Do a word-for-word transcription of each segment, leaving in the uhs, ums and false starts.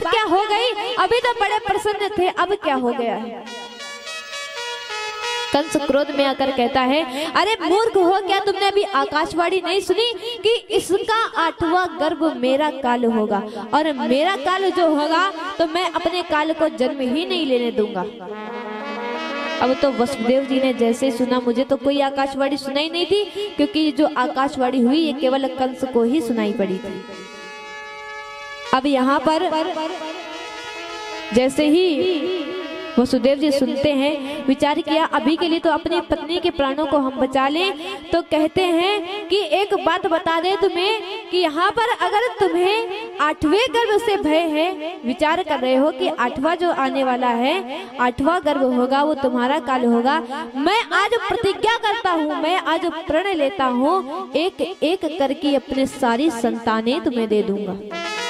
क्या हो गई? अभी तो बड़े प्रसन्न थे, अब क्या हो गया है? कंस क्रोध में आकर कहता है, अरे मूर्ख हो क्या, तुमने अभी आकाशवाणी नहीं सुनी कि इसका आठवां गर्भ मेरा काल होगा, और मेरा काल जो होगा तो मैं अपने काल को जन्म ही नहीं लेने दूंगा। अब तो वसुदेव जी ने जैसे सुना, मुझे तो कोई आकाशवाणी सुनाई नहीं थी, क्योंकि जो आकाशवाणी हुई ये केवल कंस को ही सुनाई पड़ी थी। अब यहाँ पर जैसे ही वसुदेव जी सुनते हैं, विचार किया अभी के लिए तो अपनी पत्नी के प्राणों को हम बचा लें, तो कहते हैं कि एक बात बता दे तुम्हें कि यहाँ पर अगर तुम्हें आठवें गर्भ से भय है, विचार कर रहे हो कि आठवां जो आने वाला है, आठवां गर्भ होगा वो तुम्हारा काल होगा, मैं आज प्रतिज्ञा करता हूँ, मैं आज प्रण लेता हूँ, एक एक करके अपने सारी संतानें तुम्हें दे दूंगा।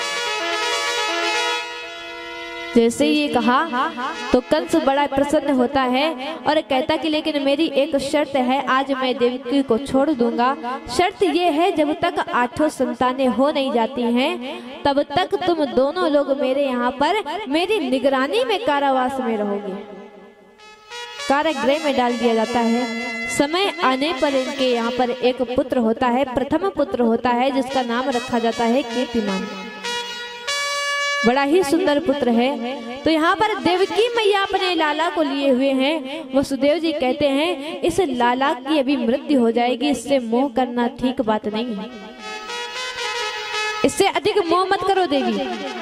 जैसे ये कहा तो कंस बड़ा प्रसन्न होता है और कहता कि लेकिन मेरी एक शर्त है, आज मैं देवकी को छोड़ दूंगा। शर्त ये है, जब तक आठों संतानें हो नहीं जाती हैं तब तक तुम दोनों लोग मेरे यहाँ पर मेरी निगरानी में कारावास में रहोगे। कारागृह में डाल दिया जाता है। समय आने पर इनके यहाँ पर एक पुत्र होता है, प्रथम पुत्र होता है, जिसका नाम रखा जाता है कीर्तिमान। बड़ा ही सुंदर पुत्र है। तो यहाँ पर देवकी मैया अपने लाला को लिए हुए हैं। वसुदेव जी कहते हैं इस लाला की अभी मृत्यु हो जाएगी, इससे मोह करना ठीक बात नहीं है, इससे अधिक मोह मत करो देवी।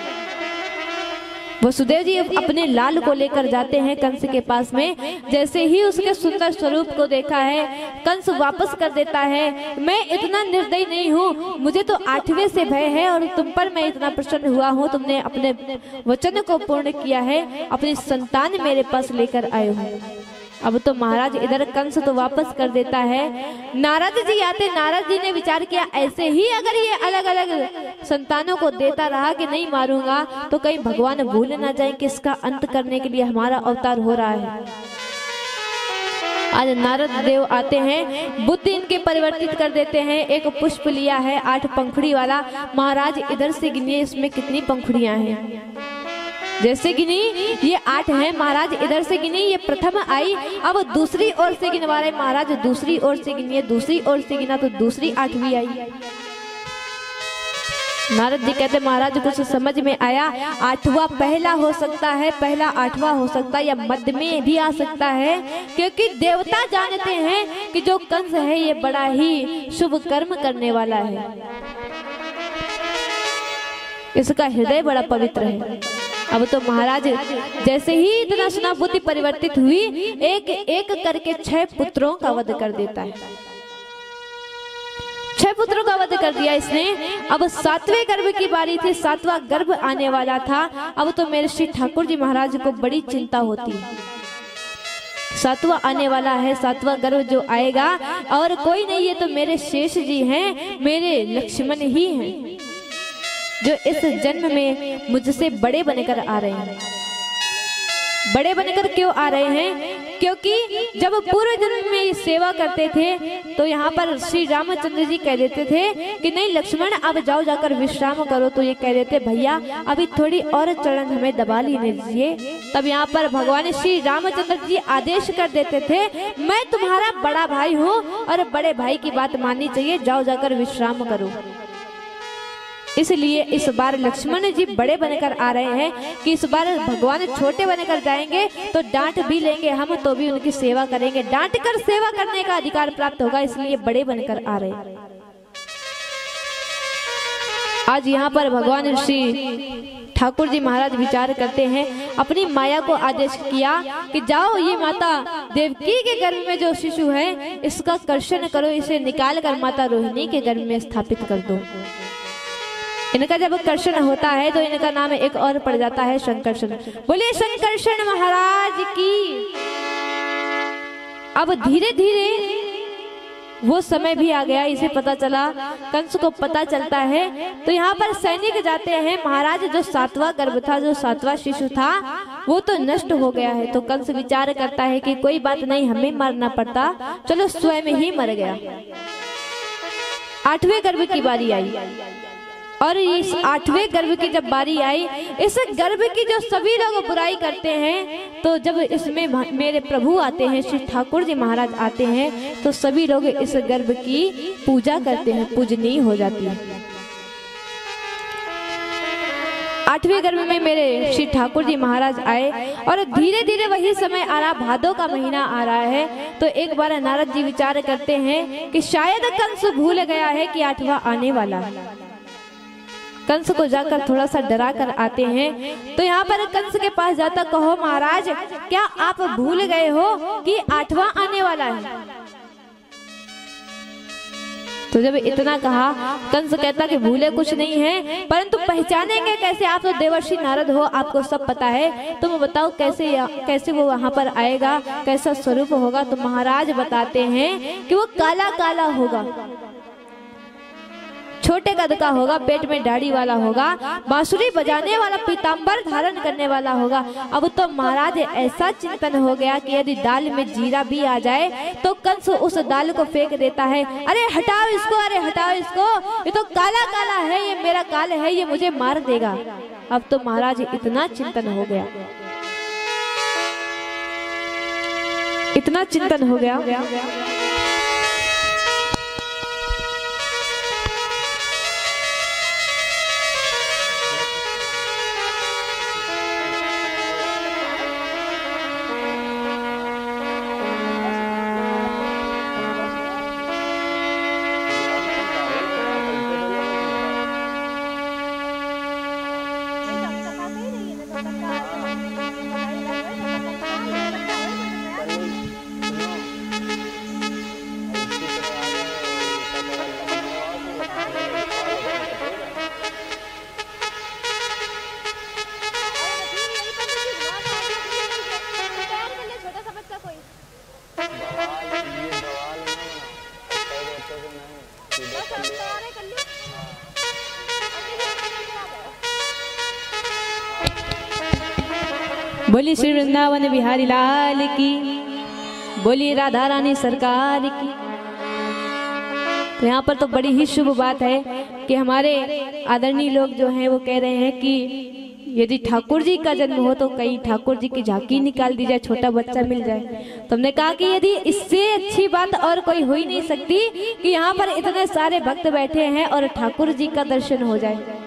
वसुदेव जी अपने लाल को लेकर जाते हैं कंस के पास में। जैसे ही उसके सुंदर स्वरूप को देखा है, कंस वापस कर देता है, मैं इतना निर्दयी नहीं हूँ, मुझे तो आठवें से भय है और तुम पर मैं इतना प्रसन्न हुआ हूँ, तुमने अपने वचन को पूर्ण किया है, अपनी संतान मेरे पास लेकर आए हो। अब तो महाराज इधर कंस तो वापस कर देता है। नारद जी आते, नारद जी ने विचार किया ऐसे ही अगर ये अलग अलग संतानों को देता रहा कि नहीं मारूंगा तो कहीं भगवान भूल ना जाए कि इसका अंत करने के लिए हमारा अवतार हो रहा है। आज नारद देव आते हैं, बुद्धि इनके परिवर्तित कर देते हैं। एक पुष्प लिया है आठ पंखुड़ी वाला, महाराज इधर से गिनिए इसमें कितनी पंखुड़ियां हैं। जैसे गिनी ये आठ है, महाराज इधर से गिनी, ये प्रथम आई, अब दूसरी ओर से गिनवा रहे महाराज, दूसरी ओर से गिनिए, दूसरी ओर से गिना तो दूसरी आठवीं आई। नारद जी कहते महाराज कुछ समझ में आया, आठवां पहला हो सकता है, पहला आठवां हो सकता है, या मध्य में भी आ सकता है, क्योंकि देवता जानते हैं कि जो कंस है ये बड़ा ही शुभ कर्म करने वाला है, इसका हृदय बड़ा पवित्र है। अब तो महाराज जैसे ही इतना सुना, बुद्धि परिवर्तित हुई, एक एक करके छह पुत्रों का वध कर देता है। छह पुत्रों का वध कर दिया इसने। अब सातवें गर्भ की बारी थी, सातवां गर्भ आने वाला था। अब तो मेरे श्री ठाकुर जी महाराज को बड़ी चिंता होती है, सातवां आने वाला है, सातवां गर्भ जो आएगा और कोई नहीं, ये तो मेरे शेष जी हैं, मेरे लक्ष्मण ही हैं जो इस जन्म में मुझसे बड़े बनकर आ रहे हैं। बड़े बनकर क्यों आ रहे हैं? क्योंकि जब पूर्व जन्म में सेवा करते थे तो यहाँ पर श्री रामचंद्र जी कह देते थे कि नहीं लक्ष्मण अब जाओ जाकर विश्राम करो, तो ये कह देते भैया अभी थोड़ी और चरण हमें दबा लेने दीजिए। तब यहाँ पर भगवान श्री रामचंद्र जी आदेश कर देते थे मैं तुम्हारा बड़ा भाई हूँ और बड़े भाई की बात माननी चाहिए, जाओ जाकर विश्राम करो। इसलिए इस बार लक्ष्मण जी बड़े बनकर आ रहे हैं कि इस बार भगवान छोटे बनकर जाएंगे तो डांट भी लेंगे हम, तो भी उनकी सेवा करेंगे, डांट कर सेवा करने का अधिकार प्राप्त होगा, इसलिए बड़े बनकर आ रहे हैं। आज यहाँ पर भगवान श्री ठाकुर जी महाराज विचार करते हैं, अपनी माया को आदेश किया कि जाओ ये माता देवकी के गर्भ में जो शिशु है इसका कर्षण करो, इसे निकाल कर माता रोहिणी के गर्भ में स्थापित कर दो। इनका जब कर्षण होता है तो इनका नाम एक और पड़ जाता है शंकरषण। बोले शंकरषण महाराज की। अब धीरे धीरे वो समय भी आ गया, इसे पता चला, कंस को पता चलता है तो यहाँ पर सैनिक जाते हैं। महाराज जो सातवां गर्भ था, जो सातवां शिशु था वो तो नष्ट हो गया है। तो कंस विचार करता है कि कोई बात नहीं, हमें मारना पड़ता, चलो स्वयं ही मर गया। आठवें गर्भ की बारी आई। और इस आठवें गर्भ की जब बारी आई, इस गर्भ की जो सभी लोग बुराई करते हैं, तो जब इसमें मेरे प्रभु आते हैं, श्री ठाकुर जी महाराज आते हैं, तो सभी लोग इस गर्भ की पूजा करते हैं, पूजनीय हो जाती है। आठवें गर्भ में मेरे श्री ठाकुर जी महाराज आए और धीरे धीरे वही समय आ रहा, भादों का महीना आ रहा है। तो एक बार नारद जी विचार करते हैं कि शायद कंस भूल गया है कि आठवां आने वाला है। कंस को जाकर थोड़ा सा डरा कर आते हैं। तो यहाँ पर कंस के पास जाता, कहो महाराज क्या आप भूल गए हो कि आठवां आने वाला है? तो जब इतना कहा, कंस कहता कि भूले कुछ नहीं है, परंतु पहचानेंगे कैसे? आप तो देवर्षि नारद हो, आपको सब पता है, तुम बताओ कैसे कैसे वो वहां पर आएगा, कैसा स्वरूप होगा? तो महाराज बताते हैं कि वो काला काला होगा, छोटे कद का होगा, पेट में दाढ़ी वाला होगा, बांसुरी बजाने वाला, पीतांबर धारण करने वाला होगा। अब तो महाराज ऐसा चिंतन हो गया कि यदि दाल में जीरा भी आ जाए तो कंस उस दाल को फेंक देता है। अरे हटाओ इसको, अरे हटाओ इसको, ये तो काला काला है, ये मेरा काल है, ये मुझे मार देगा। अब तो महाराज इतना चिंतन हो गया, इतना चिंतन हो गया, बोली श्री वृंदावन बिहारी लाल की, बोली राधा रानी सरकार की। तो यहाँ पर तो बड़ी ही शुभ बात है कि हमारे आदरणीय लोग जो हैं वो कह रहे हैं कि यदि ठाकुर जी का जन्म हो तो कहीं ठाकुर जी की झांकी निकाल दी जाए, छोटा बच्चा मिल जाए। तो हमने कहा कि यदि इससे अच्छी बात और कोई हो ही नहीं सकती कि यहाँ पर इतने सारे भक्त बैठे हैं और ठाकुर जी का दर्शन हो जाए।